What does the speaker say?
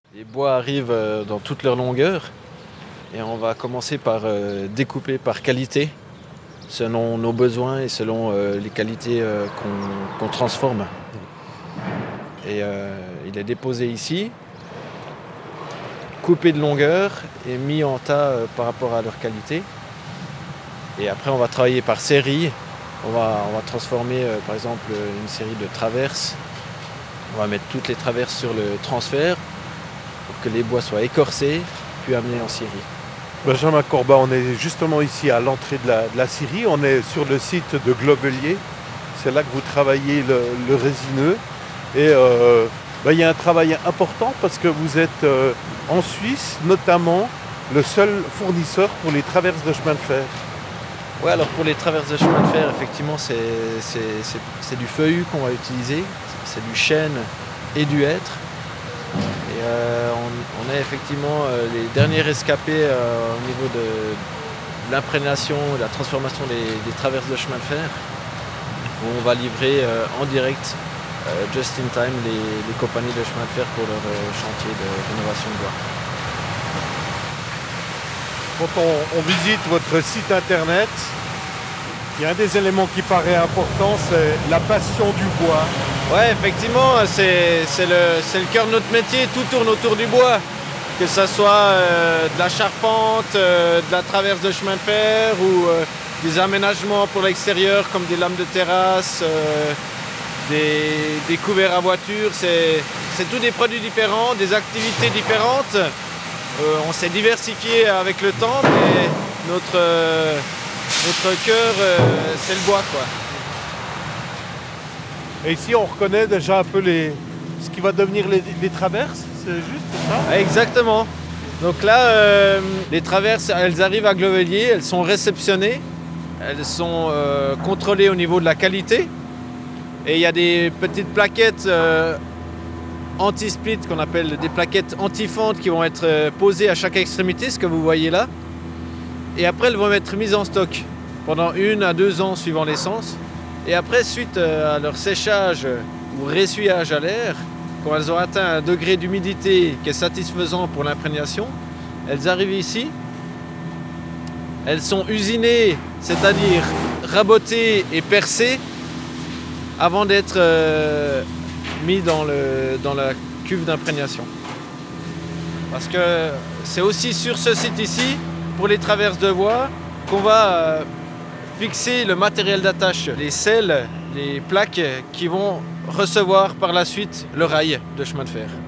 Les bois arrivent dans toute leur longueur et on va commencer par découper par qualité selon nos besoins et selon les qualités qu'on transforme. Et il est déposé ici, coupé de longueur et mis en tas par rapport à leur qualité. Et après on va travailler par série. On va transformer par exemple une série de traverses. On va mettre toutes les traverses sur le transfert pour que les bois soient écorcés puis amenés en scierie. Benjamin Corbin, on est justement ici à l'entrée de la scierie. On est sur le site de Globelier. C'est là que vous travaillez le résineux. Et il y a un travail important parce que vous êtes en Suisse, notamment, le seul fournisseur pour les traverses de chemin de fer. Ouais, alors pour les traverses de chemin de fer, effectivement, c'est du feuillu qu'on va utiliser. C'est du chêne et du hêtre. Et on est effectivement les derniers rescapés au niveau de l'imprégnation, de la transformation des traverses de chemin de fer, où on va livrer en direct, just in time, les compagnies de chemin de fer pour leur chantier de rénovation de bois. Quand on visite votre site internet, il y a un des éléments qui paraît important, c'est la passion du bois. Ouais, effectivement, c'est le cœur de notre métier, tout tourne autour du bois. Que ce soit de la charpente, de la traverse de chemin de fer ou des aménagements pour l'extérieur comme des lames de terrasse, des couverts à voiture. C'est tous des produits différents, des activités différentes. On s'est diversifié avec le temps, mais notre cœur, c'est le bois, quoi. Et ici, on reconnaît déjà un peu ce qui va devenir les traverses, c'est juste ça? Exactement. Donc là, les traverses, elles arrivent à Globelier, elles sont réceptionnées, elles sont contrôlées au niveau de la qualité. Et il y a des petites plaquettes anti-split qu'on appelle des plaquettes anti-fente qui vont être posées à chaque extrémité, ce que vous voyez là. Et après, elles vont être mises en stock pendant 1 à 2 ans suivant l'essence. Et après, suite à leur séchage ou ressuyage à l'air, quand elles ont atteint un degré d'humidité qui est satisfaisant pour l'imprégnation, elles arrivent ici. Elles sont usinées, c'est-à-dire rabotées et percées avant d'être mis dans la cuve d'imprégnation. Parce que c'est aussi sur ce site ici, pour les traverses de bois, qu'on va fixer le matériel d'attache, les selles, les plaques qui vont recevoir par la suite le rail de chemin de fer.